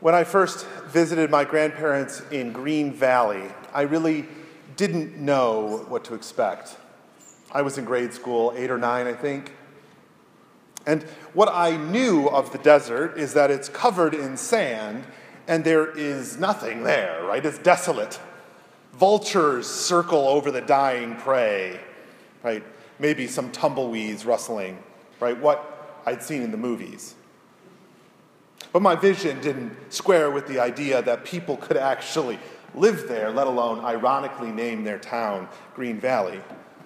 When I first visited my grandparents in Green Valley, I really didn't know what to expect. I was in grade school, 8 or 9, I think. And what I knew of the desert is that it's covered in sand and there is nothing there, right? It's desolate. Vultures circle over the dying prey, right? Maybe some tumbleweeds rustling, right? What I'd seen in the movies. But my vision didn't square with the idea that people could actually live there, let alone ironically name their town Green Valley.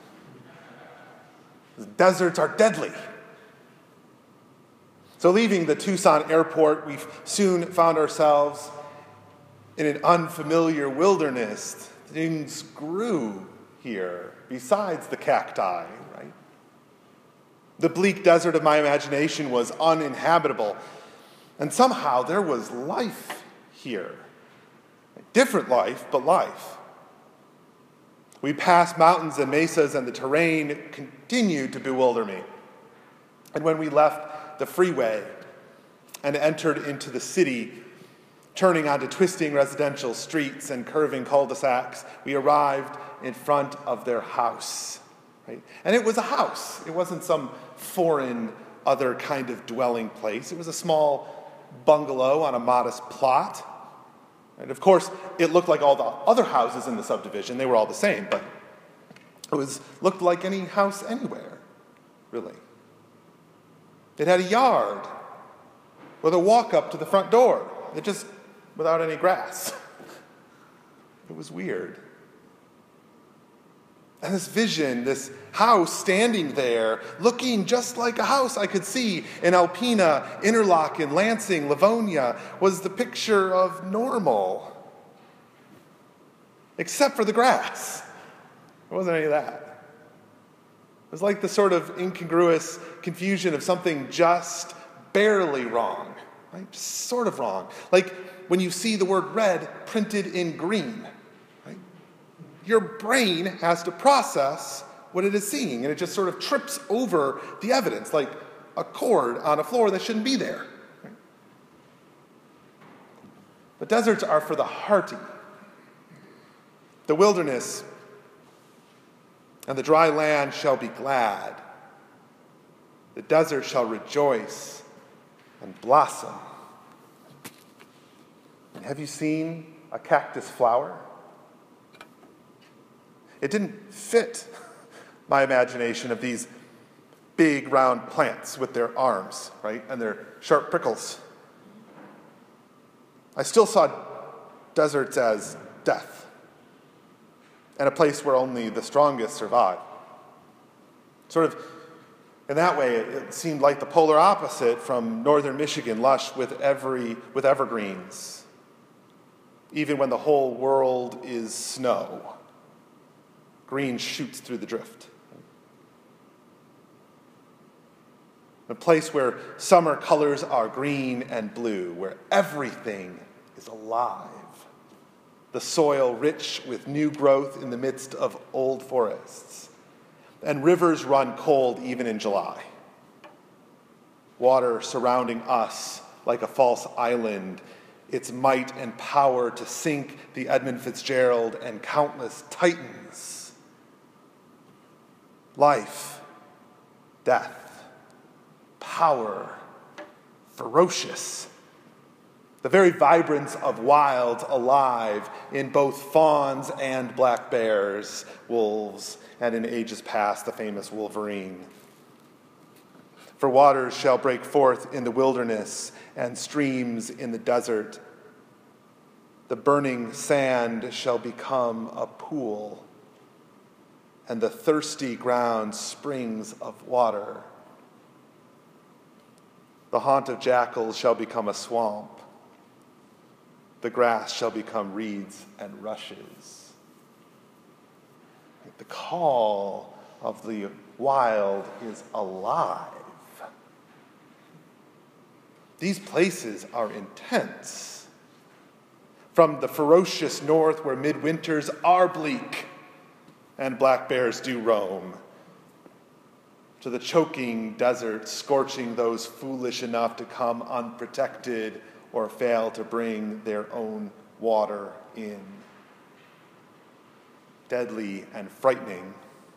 Deserts are deadly. So leaving the Tucson airport, we soon found ourselves in an unfamiliar wilderness. Things grew here, besides the cacti, right? The bleak desert of my imagination was uninhabitable. And somehow there was life here. Different life, but life. We passed mountains and mesas, and the terrain continued to bewilder me. And when we left the freeway and entered into the city, turning onto twisting residential streets and curving cul-de-sacs, we arrived in front of their house. Right? And it was a house. It wasn't some foreign other kind of dwelling place. It was a small bungalow on a modest plot. And of course, it looked like all the other houses in the subdivision. They were all the same, but it looked like any house anywhere, really. It had a yard with a walk up to the front door. It just, without any grass. It was weird. And this vision, this house standing there, looking just like a house I could see in Alpena, Interlochen, Lansing, Livonia, was the picture of normal. Except for the grass. There wasn't any of that. It was like the sort of incongruous confusion of something just barely wrong, right? Just sort of wrong. Like when you see the word red printed in green. Your brain has to process what it is seeing, and it just sort of trips over the evidence, like a cord on a floor that shouldn't be there. But deserts are for the hearty. The wilderness and the dry land shall be glad. The desert shall rejoice and blossom. And have you seen a cactus flower? It didn't fit my imagination of these big round plants with their arms, right, and their sharp prickles. I still saw deserts as death and a place where only the strongest survive. Sort of, in that way, it seemed like the polar opposite from northern Michigan, lush with evergreens, even when the whole world is snow. Green shoots through the drift. A place where summer colors are green and blue, where everything is alive. The soil rich with new growth in the midst of old forests. And rivers run cold even in July. Water surrounding us like a false island, its might and power to sink the Edmund Fitzgerald and countless titans. Life, death, power, ferocious. The very vibrance of wilds alive in both fawns and black bears, wolves, and in ages past, the famous Wolverine. For waters shall break forth in the wilderness and streams in the desert. The burning sand shall become a pool, and the thirsty ground springs of water. The haunt of jackals shall become a swamp. The grass shall become reeds and rushes. The call of the wild is alive. These places are intense. From the ferocious north where midwinters are bleak, and black bears do roam, to the choking desert, scorching those foolish enough to come unprotected or fail to bring their own water in. Deadly and frightening,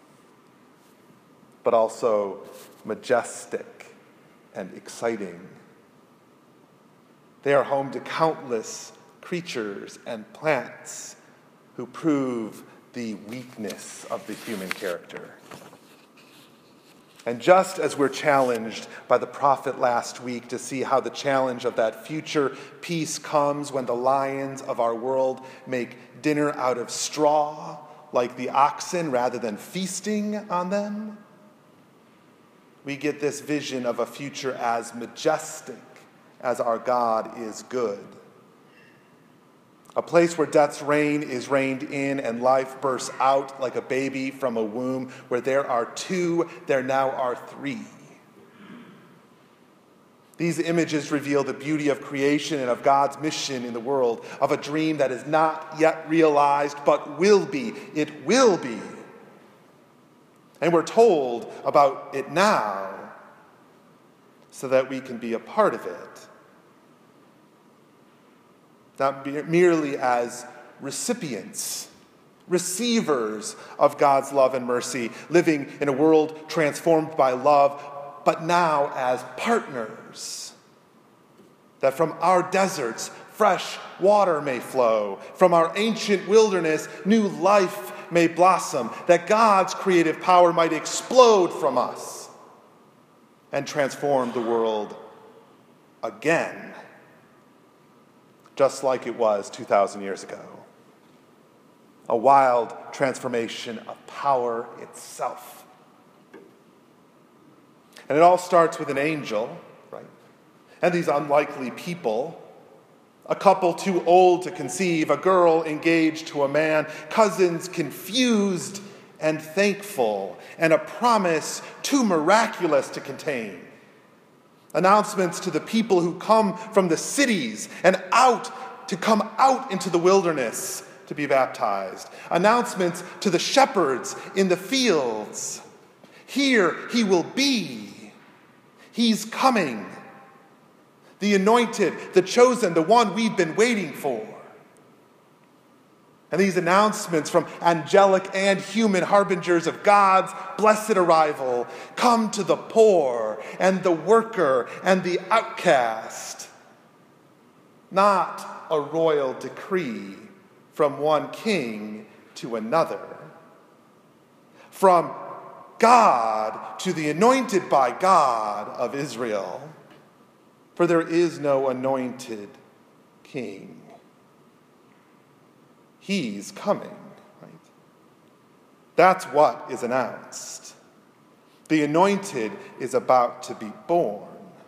but also majestic and exciting. They are home to countless creatures and plants who prove the weakness of the human character. And just as we're challenged by the prophet last week to see how the challenge of that future peace comes when the lions of our world make dinner out of straw, like the oxen, rather than feasting on them, we get this vision of a future as majestic as our God is good. A place where death's reign is reined in and life bursts out like a baby from a womb. Where there are two, there now are three. These images reveal the beauty of creation and of God's mission in the world, of a dream that is not yet realized, but will be. It will be. And we're told about it now so that we can be a part of it. Not merely as recipients, receivers of God's love and mercy, living in a world transformed by love, but now as partners. That from our deserts, fresh water may flow. From our ancient wilderness, new life may blossom. That God's creative power might explode from us and transform the world again. Just like it was 2,000 years ago. A wild transformation of power itself. And it all starts with an angel, right? And these unlikely people. A couple too old to conceive, a girl engaged to a man, cousins confused and thankful, and a promise too miraculous to contain. Announcements to the people who come from the cities and out to come out into the wilderness to be baptized. Announcements to the shepherds in the fields. Here he will be. He's coming. The anointed, the chosen, the one we've been waiting for. And these announcements from angelic and human harbingers of God's blessed arrival come to the poor and the worker and the outcast. Not a royal decree from one king to another. From God to the anointed by God of Israel. For there is no anointed king. He's coming, right? That's what is announced. The anointed is about to be born.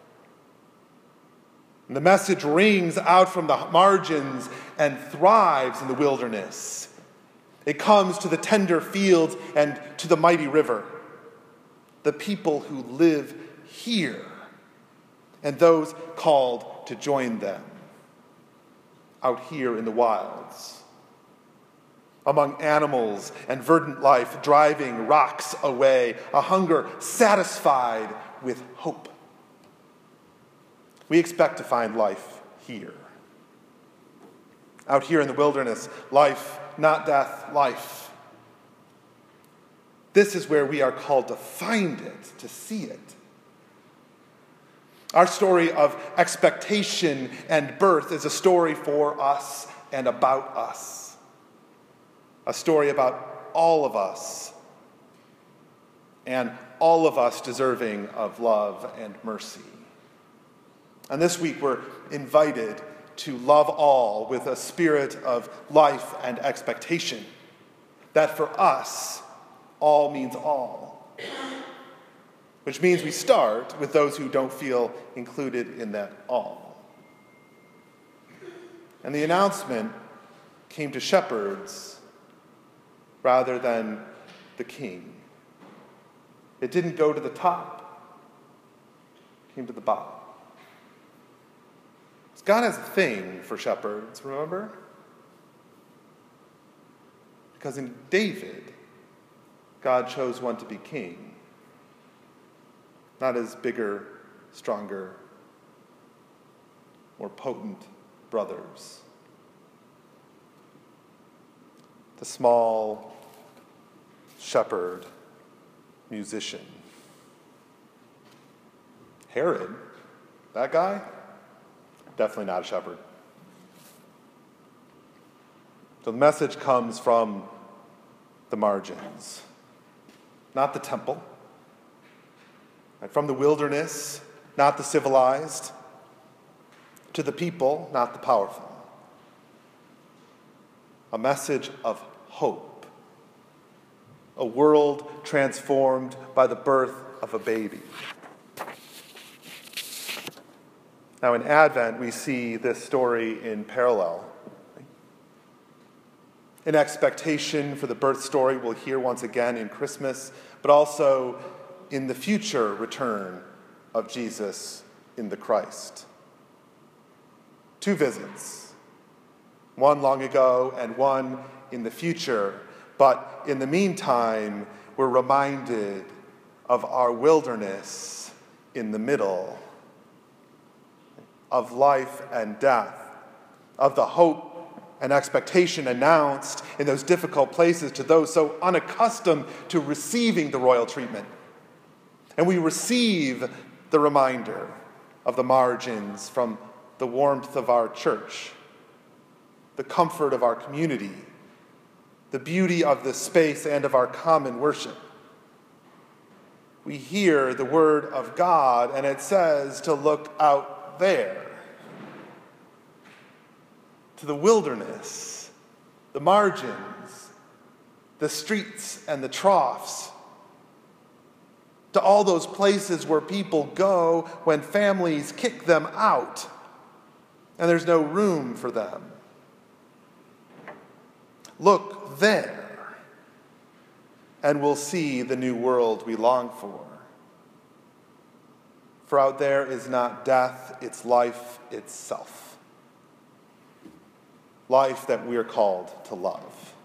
And the message rings out from the margins and thrives in the wilderness. It comes to the tender fields and to the mighty river. The people who live here and those called to join them out here in the wilds. Among animals and verdant life, driving rocks away, a hunger satisfied with hope. We expect to find life here. Out here in the wilderness, life, not death, life. This is where we are called to find it, to see it. Our story of expectation and birth is a story for us and about us. A story about all of us, and all of us deserving of love and mercy. And this week we're invited to love all with a spirit of life and expectation. That for us, all means all. Which means we start with those who don't feel included in that all. And the announcement came to shepherds rather than the king. It didn't go to the top. It came to the bottom. God has a thing for shepherds, remember? Because in David, God chose one to be king. Not as bigger, stronger, more potent brothers. The small shepherd musician. Herod, that guy, definitely not a shepherd. So the message comes from the margins, not the temple, and from the wilderness, not the civilized, to the people, not the powerful. A message of hope, a world transformed by the birth of a baby. Now in Advent, we see this story in parallel. In expectation for the birth story we'll hear once again in Christmas, but also in the future return of Jesus in the Christ. 2 visits, one long ago and one in the future, but in the meantime, we're reminded of our wilderness in the middle, of life and death, of the hope and expectation announced in those difficult places to those so unaccustomed to receiving the royal treatment. And we receive the reminder of the margins from the warmth of our church, the comfort of our community, the beauty of this space and of our common worship. We hear the word of God, and it says to look out there, to the wilderness, the margins, the streets and the troughs, to all those places where people go when families kick them out and there's no room for them. Look there, and we'll see the new world we long for. For out there is not death, it's life itself. Life that we are called to love.